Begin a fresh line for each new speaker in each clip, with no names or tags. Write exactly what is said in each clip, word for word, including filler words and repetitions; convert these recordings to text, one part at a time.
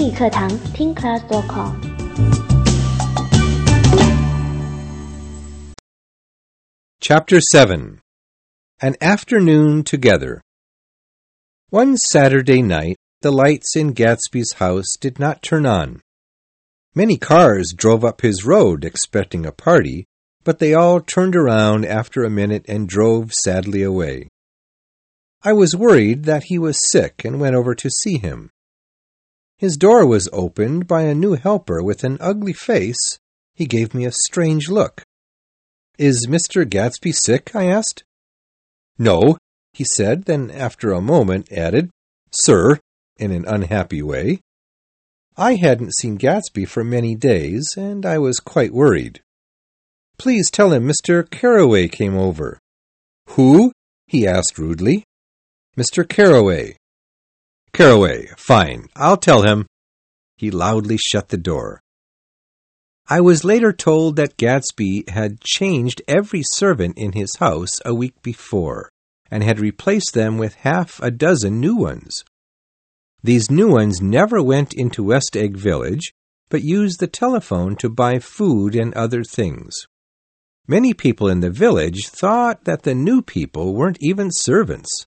英语课堂听 class dot com。
Chapter seven. An Afternoon Together. One Saturday night, the lights in Gatsby's house did not turn on. Many cars drove up his road expecting a party, but they all turned around after a minute and drove sadly away. I was worried that he was sick and went over to see him. His door was opened by a new helper with an ugly face. He gave me a strange look. "Is Mister Gatsby sick?" I asked. "No," he said, then after a moment added, "Sir," in an unhappy way. I hadn't seen Gatsby for many days, and I was quite worried. "Please tell him Mister Carroway came over." "Who?" he asked rudely. "Mister Carroway." "Carroway, fine. I'll tell him." He loudly shut the door. I was later told that Gatsby had changed every servant in his house a week before, and had replaced them with half a dozen new ones. These new ones never went into West Egg Village, but used the telephone to buy food and other things. Many people in the village thought that the new people weren't even servants.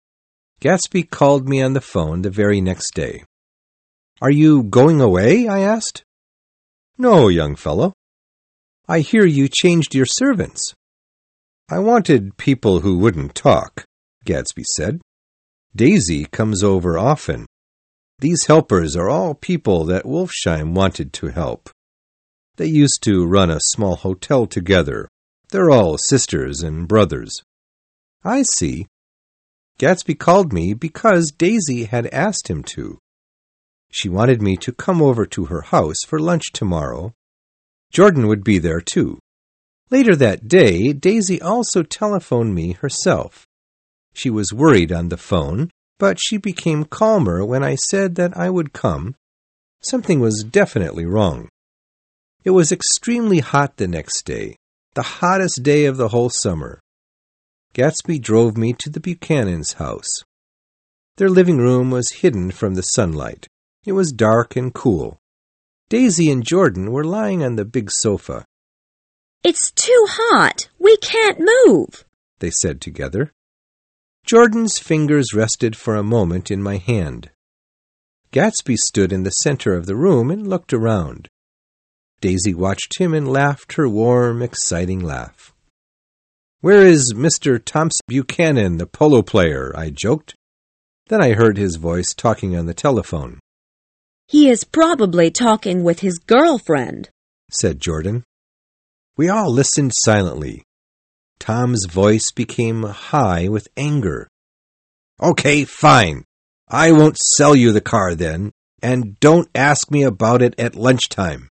Gatsby called me on the phone the very next day. "Are you going away?" I asked. "No, young fellow." "I hear you changed your servants." "I wanted people who wouldn't talk," Gatsby said. "Daisy comes over often. These helpers are all people that Wolfsheim wanted to help. They used to run a small hotel together. They're all sisters and brothers." "I see." Gatsby called me because Daisy had asked him to. She wanted me to come over to her house for lunch tomorrow. Jordan would be there too. Later that day, Daisy also telephoned me herself. She was worried on the phone, but she became calmer when I said that I would come. Something was definitely wrong. It was extremely hot the next day, the hottest day of the whole summer. Gatsby drove me to the Buchanan's house. Their living room was hidden from the sunlight. It was dark and cool. Daisy and Jordan were lying on the big sofa.
"It's too hot. We can't move,"
they said together. Jordan's fingers rested for a moment in my hand. Gatsby stood in the center of the room and looked around. Daisy watched him and laughed her warm, exciting laugh. "Where is Mister Thompson Buchanan, the polo player?" I joked. Then I heard his voice talking on the telephone.
"He is probably talking with his girlfriend,"
said Jordan. We all listened silently. Tom's voice became high with anger. "Okay, fine. I won't sell you the car then, and don't ask me about it at lunchtime."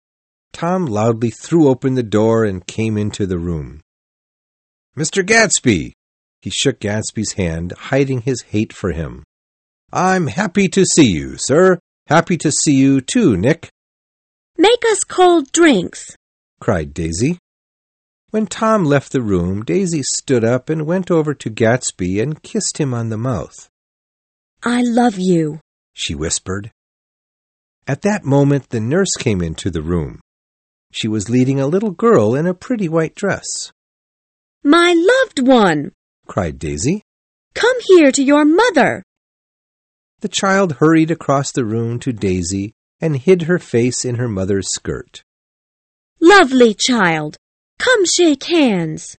Tom loudly threw open the door and came into the room. "Mister Gatsby!" He shook Gatsby's hand, hiding his hate for him. "I'm happy to see you, sir. Happy to see you too, Nick."
"Make us cold drinks,"
cried Daisy. When Tom left the room, Daisy stood up and went over to Gatsby and kissed him on the mouth.
"I love you,"
she whispered. At that moment, the nurse came into the room. She was leading a little girl in a pretty white dress.
"My loved one!"
cried Daisy.
"Come here to your mother."
The child hurried across the room to Daisy and hid her face in her mother's skirt.
"Lovely child, come shake hands."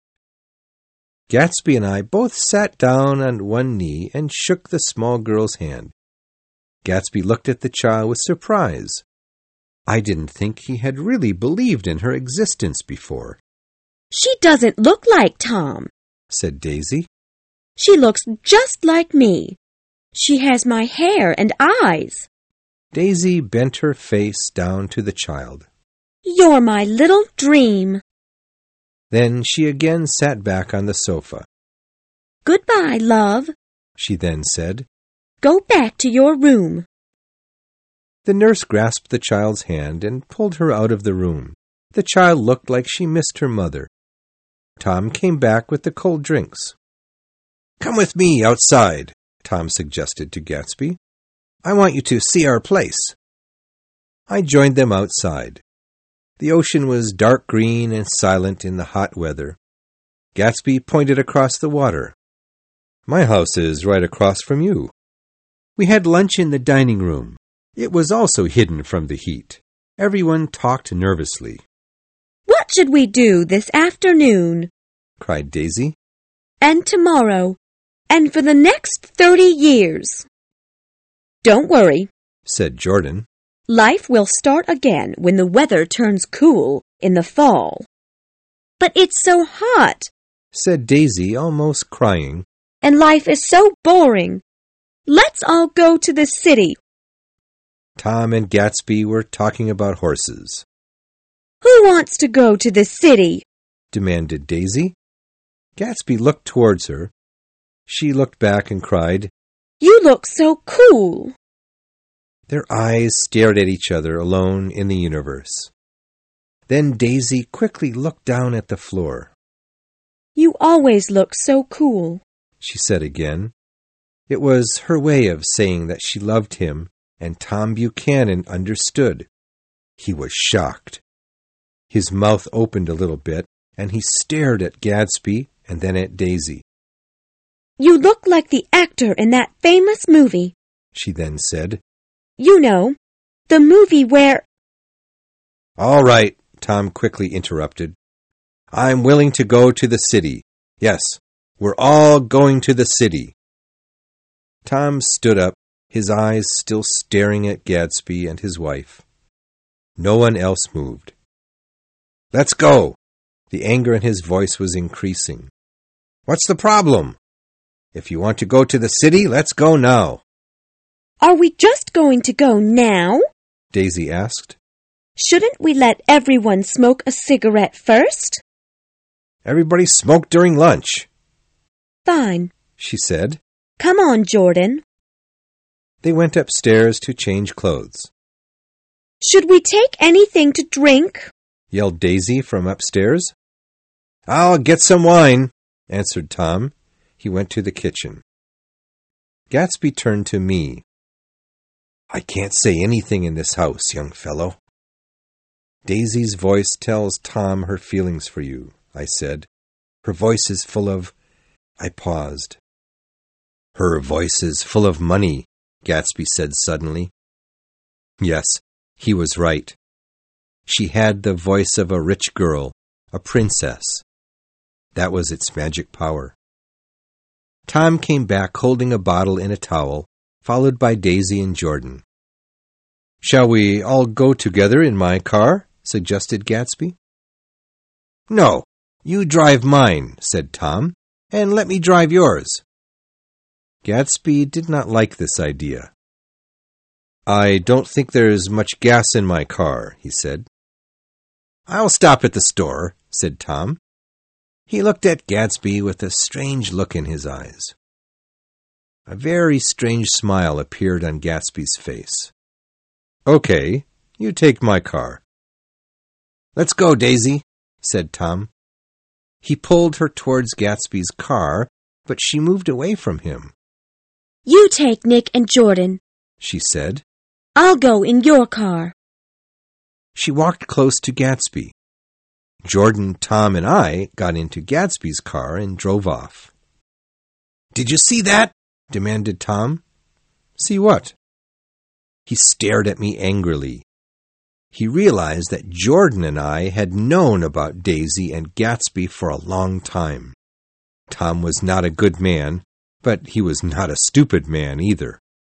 Gatsby and I both sat down on one knee and shook the small girl's hand. Gatsby looked at the child with surprise. I didn't think he had really believed in her existence before.
"She doesn't look like Tom,"
said Daisy.
"She looks just like me. She has my hair and eyes."
Daisy bent her face down to the child.
"You're my little dream."
Then she again sat back on the sofa.
"Goodbye, love,"
she then said.
"Go back to your room."
The nurse grasped the child's hand and pulled her out of the room. The child looked like she missed her mother. Tom came back with the cold drinks. "Come with me outside," Tom suggested to Gatsby. "I want you to see our place. I joined them outside. The ocean was dark green and silent in the hot weather. Gatsby pointed across the water. My house is right across from you. We had lunch in the dining room. It was also hidden from the heat. Everyone talked nervously.
What should we do this afternoon?
Cried Daisy.
And tomorrow, and for the next thirty years. Don't worry,
said Jordan.
Life will start again when the weather turns cool in the fall. But it's so hot,
said Daisy, almost crying.
And life is so boring. Let's all go to the city.
Tom and Gatsby were talking about horses.
Who wants to go to the city?
Demanded Daisy. Gatsby looked towards her. She looked back and cried,
You look so cool.
Their eyes stared at each other alone in the universe. Then Daisy quickly looked down at the floor.
You always look so cool,
she said again. It was her way of saying that she loved him, and Tom Buchanan understood. He was shocked. His mouth opened a little bit, and he stared at Gatsby and then at Daisy.
You look like the actor in that famous movie,
she then said.
You know, the movie where...
All right, Tom quickly interrupted. I'm willing to go to the city. Yes, we're all going to the city. Tom stood up, his eyes still staring at Gatsby and his wife. No one else moved. Let's go! The anger in his voice was increasing. What's the problem? If you want to go to the city, let's go now.
Are we just going to go now?
Daisy asked.
Shouldn't we let everyone smoke a cigarette first?
Everybody smoked during lunch.
Fine,
she said.
Come on, Jordan.
They went upstairs to change clothes.
Should we take anything to drink?
Yelled Daisy from upstairs. I'll get some wine, answered Tom. He went to the kitchen. Gatsby turned to me. I can't say anything in this house, young fellow. Daisy's voice tells Tom her feelings for you, I said. Her voice is full of... I paused. Her voice is full of money, Gatsby said suddenly. Yes, he was right. She had the voice of a rich girl, a princess. That was its magic power. Tom came back holding a bottle and a towel, followed by Daisy and Jordan. Shall we all go together in my car? Suggested Gatsby. No, you drive mine, said Tom, and let me drive yours. Gatsby did not like this idea. I don't think there's much gas in my car, he said. I'll stop at the store, said Tom. He looked at Gatsby with a strange look in his eyes. A very strange smile appeared on Gatsby's face. Okay, you take my car. Let's go, Daisy, said Tom. He pulled her towards Gatsby's car, but she moved away from him.
You take Nick and Jordan,
she said.
I'll go in your car.
She walked close to Gatsby. Jordan, Tom, and I got into Gatsby's car and drove off. Did you see that? Demanded Tom. See what? He stared at me angrily. He realized that Jordan and I had known about Daisy and Gatsby for a long time. Tom was not a good man, but he was not a stupid man either.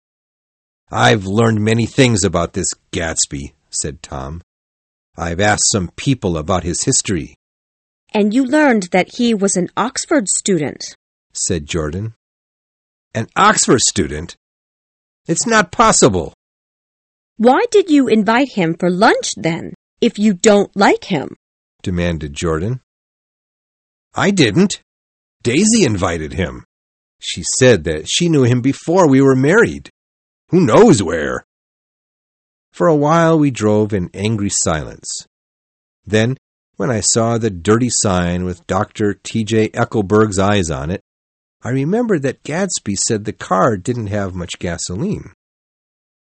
I've learned many things about this Gatsby, said Tom. I've asked some people about his history.
And you learned that he was an Oxford student,
said Jordan. An Oxford student? It's not possible.
Why did you invite him for lunch then, if you don't like him?
Demanded Jordan. I didn't. Daisy invited him. She said that she knew him before we were married. Who knows where? For a while we drove in angry silence. Then, when I saw the dirty sign with Doctor T J Eckelberg's eyes on it, I remembered that Gatsby said the car didn't have much gasoline.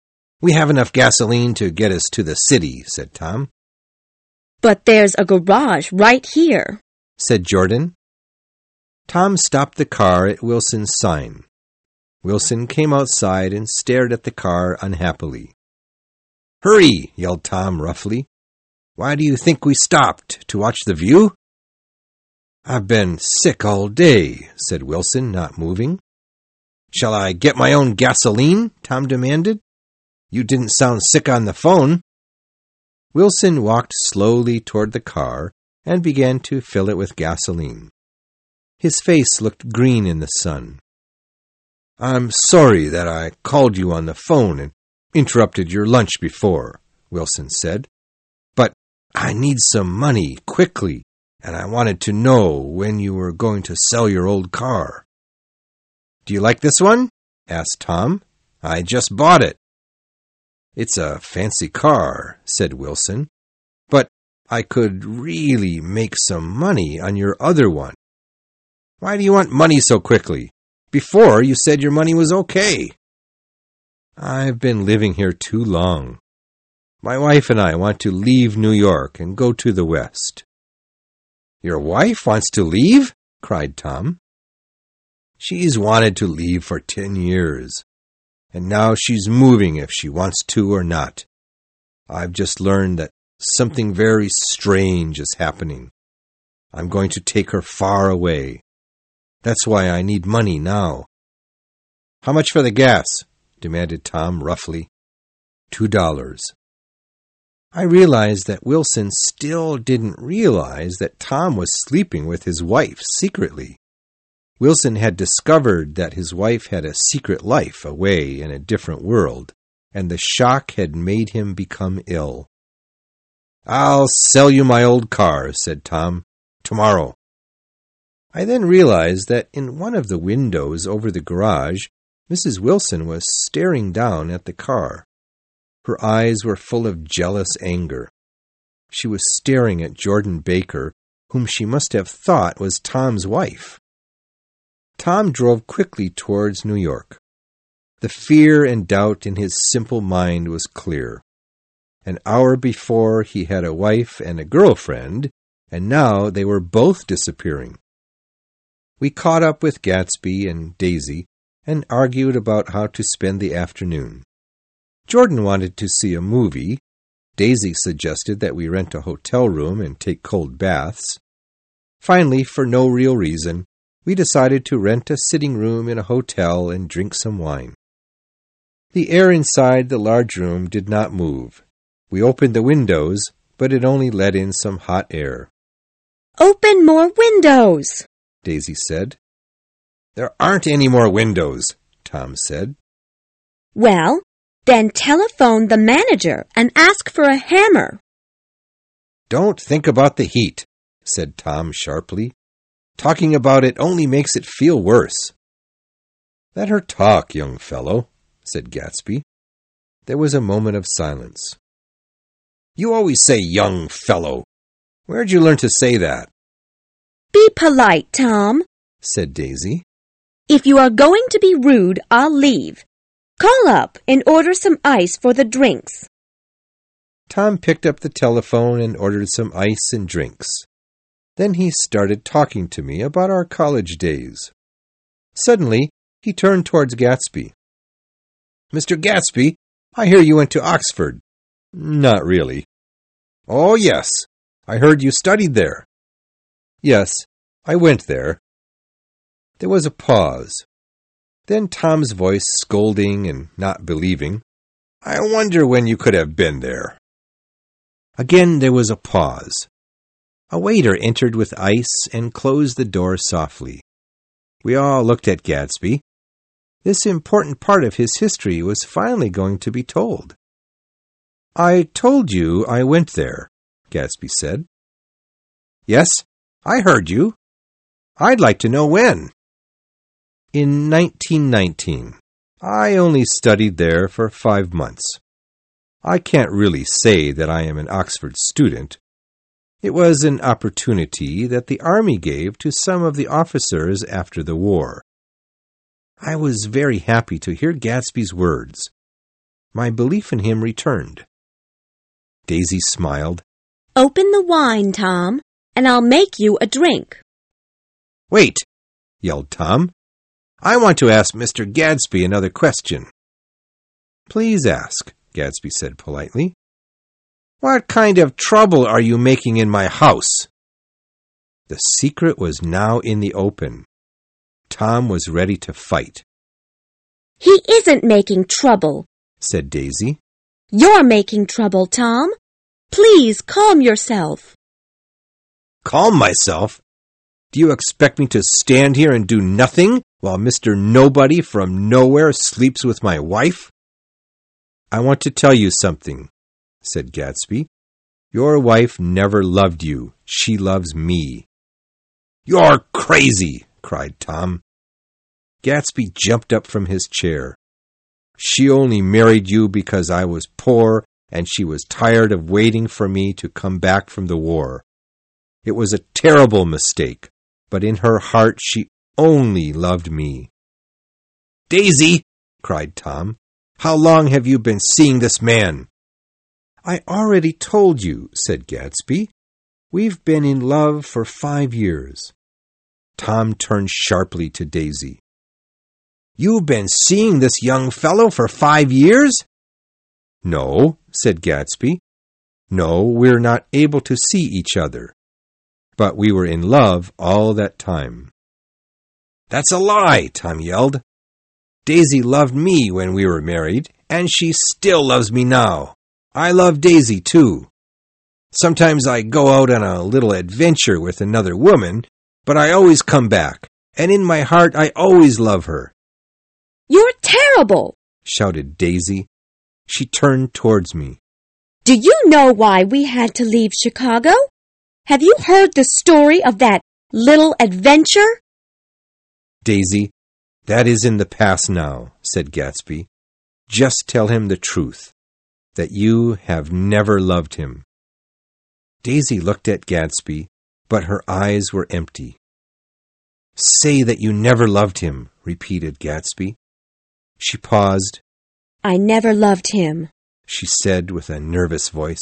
"We have enough gasoline to get us to the city," said Tom.
"But there's a garage right here,"
said Jordan. Tom stopped the car at Wilson's sign. Wilson came outside and stared at the car unhappily. "Hurry!" yelled Tom roughly. "Why do you think we stopped? To watch the view?" "I've been sick all day," said Wilson, not moving. "Shall I get my own gasoline?" Tom demanded. "You didn't sound sick on the phone." Wilson walked slowly toward the car and began to fill it with gasoline. His face looked green in the sun. "I'm sorry that I called you on the phone and interrupted your lunch before," Wilson said. "But I need some money quickly, and I wanted to know when you were going to sell your old car." "Do you like this one?" asked Tom. "I just bought it." "It's a fancy car," said Wilson, "but I could really make some money on your other one." "Why do you want money so quickly? Before, you said your money was okay." "I've been living here too long. My wife and I want to leave New York and go to the West." "Your wife wants to leave?" cried Tom. "She's wanted to leave for ten years, and now she's moving if she wants to or not. I've just learned that something very strange is happening. I'm going to take her far away. That's why I need money now." "How much for the gas?" demanded Tom roughly. Two dollars. I realized that Wilson still didn't realize that Tom was sleeping with his wife secretly. Wilson had discovered that his wife had a secret life away in a different world, and the shock had made him become ill. "I'll sell you my old car," said Tom, "tomorrow." I then realized that in one of the windows over the garage, Missus Wilson was staring down at the car. Her eyes were full of jealous anger. She was staring at Jordan Baker, whom she must have thought was Tom's wife. Tom drove quickly towards New York. The fear and doubt in his simple mind was clear. An hour before he had a wife and a girlfriend, and now they were both disappearing. We caught up with Gatsby and Daisy and argued about how to spend the afternoon. Jordan wanted to see a movie. Daisy suggested that we rent a hotel room and take cold baths. Finally, for no real reason, we decided to rent a sitting room in a hotel and drink some wine. The air inside the large room did not move. We opened the windows, but it only let in some hot air.
"Open more windows,"
Daisy said. "There aren't any more windows," Tom said.
"Well, then telephone the manager and ask for a hammer."
"Don't think about the heat," said Tom sharply. "Talking about it only makes it feel worse." "Let her talk, young fellow," said Gatsby. There was a moment of silence. "You always say young fellow. Where'd you learn to say that?"
"Be polite, Tom,"
said Daisy.
"If you are going to be rude, I'll leave. Call up and order some ice for the drinks."
Tom picked up the telephone and ordered some ice and drinks. Then he started talking to me about our college days. Suddenly, he turned towards Gatsby. "Mister Gatsby, I hear you went to Oxford." "Not really." "Oh, yes. I heard you studied there." "Yes, I went there." There was a pause. Then Tom's voice, scolding and not believing, "I wonder when you could have been there." Again there was a pause. A waiter entered with ice and closed the door softly. We all looked at Gatsby. This important part of his history was finally going to be told. "I told you I went there," Gatsby said. "Yes, I heard you. I'd like to know when." "In nineteen nineteen. I only studied there for five months. I can't really say that I am an Oxford student. It was an opportunity that the Army gave to some of the officers after the war." I was very happy to hear Gatsby's words. My belief in him returned. Daisy smiled.
Open the wine, Tom, and I'll make you a drink.
Wait, yelled Tom. I want to ask Mister Gadsby another question. Please ask, Gadsby said politely. What kind of trouble are you making in my house? The secret was now in the open. Tom was ready to fight.
He isn't making trouble,
said Daisy.
You're making trouble, Tom. Please calm yourself.
Calm myself? Do you expect me to stand here and do nothing while Mister Nobody from nowhere sleeps with my wife? I want to tell you something, said Gadsby. Your wife never loved you. She loves me. You're crazy, cried Tom. Gadsby jumped up from his chair. She only married you because I was poor and she was tired of waiting for me to come back from the war. It was a terrible mistake, but in her heart she only loved me. Daisy, cried Tom, how long have you been seeing this man? I already told you, said Gadsby. We've been in love for five years. Tom turned sharply to Daisy. You've been seeing this young fellow for five years? No, said Gadsby. No, we're not able to see each other. But we were in love all that time. That's a lie, Tom yelled. Daisy loved me when we were married, and she still loves me now. I love Daisy, too. Sometimes I go out on a little adventure with another woman, but I always come back, and in my heart I always love her.
You're terrible,
shouted Daisy. She turned towards me.
Do you know why we had to leave Chicago? Have you heard the story of that little adventure?
Daisy, that is in the past now, said Gadsby. Just tell him the truth, that you have never loved him. Daisy looked at Gadsby, but her eyes were empty. Say that you never loved him, repeated Gadsby. She paused.
I never loved him,
she said with a nervous voice.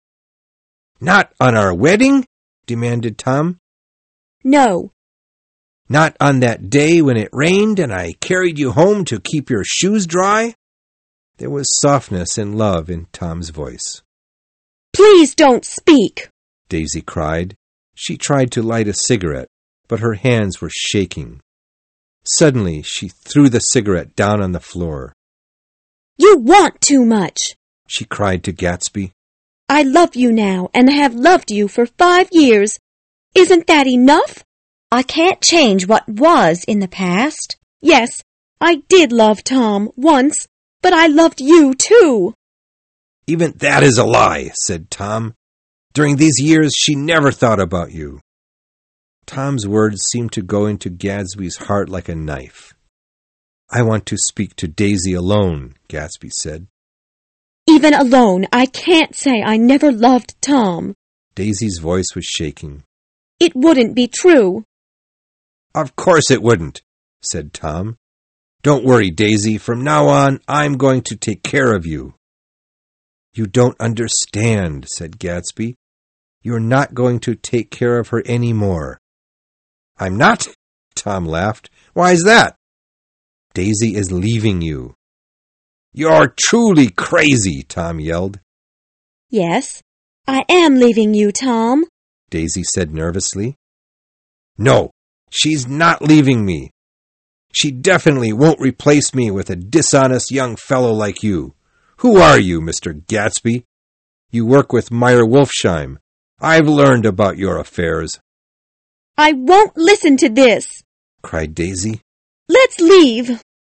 Not on our wedding? Demanded Tom.
No.
Not on that day when it rained and I carried you home to keep your shoes dry? There was softness and love in Tom's voice.
Please don't speak,
Daisy cried. She tried to light a cigarette, but her hands were shaking. Suddenly, she threw the cigarette down on the floor.
You want too much,
she cried to Gadsby.
I love you now and have loved you for five years. Isn't that enough? I can't change what was in the past. Yes, I did love Tom once, but I loved you too.
Even that is a lie, said Tom. During these years, she never thought about you. Tom's words seemed to go into Gadsby's heart like a knife. I want to speak to Daisy alone, Gadsby said.
Even alone, I can't say I never loved Tom.
Daisy's voice was shaking.
It wouldn't be true.
Of course it wouldn't, said Tom. Don't worry, Daisy. From now on, I'm going to take care of you. You don't understand, said Gadsby. You're not going to take care of her any more. I'm not? Tom laughed. Why is that? Daisy is leaving you. You're truly crazy, Tom yelled.
Yes, I am leaving you, Tom,
Daisy said nervously. No, she's not leaving me. She definitely won't replace me with a dishonest young fellow like you. Who are you, Mister Gadsby? You work with Meyer Wolfsheim. I've learned about your affairs.
I won't listen to this,
cried Daisy.
Let's leave.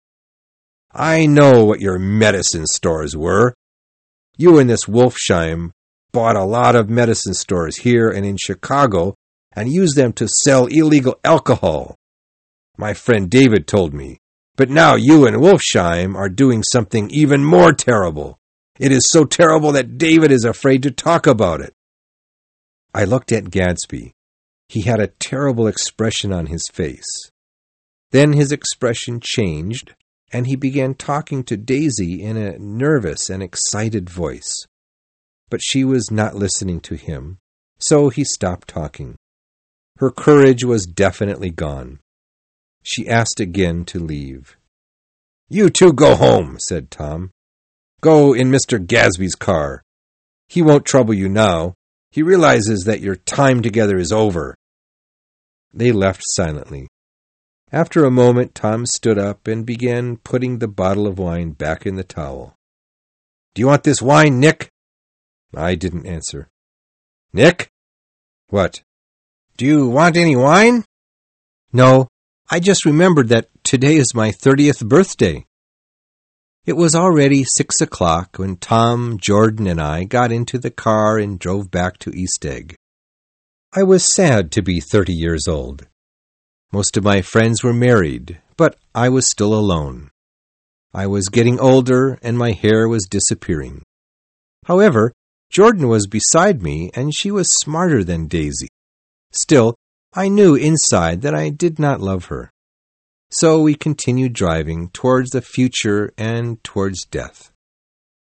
I know what your medicine stores were. You and this Wolfsheim bought a lot of medicine stores here and in Chicago and used them to sell illegal alcohol. My friend David told me. But now you and Wolfsheim are doing something even more terrible. It is so terrible that David is afraid to talk about it. I looked at Gadsby. He had a terrible expression on his face. Then his expression changed, and he began talking to Daisy in a nervous and excited voice. But she was not listening to him, so he stopped talking. Her courage was definitely gone. She asked again to leave. "You two go home," said Tom. "Go in Mister Gadsby's car. He won't trouble you now. He realizes that your time together is over." They left silently. After a moment, Tom stood up and began putting the bottle of wine back in the towel. "Do you want this wine, Nick?" I didn't answer. "Nick?" "What?" "Do you want any wine?" "No, I just remembered that today is my thirtieth birthday." It was already six o'clock when Tom, Jordan, and I got into the car and drove back to East Egg. I was sad to be thirty years old. Most of my friends were married, but I was still alone. I was getting older, and my hair was disappearing. However, Jordan was beside me, and she was smarter than Daisy. Still, I knew inside that I did not love her. So we continued driving towards the future and towards death.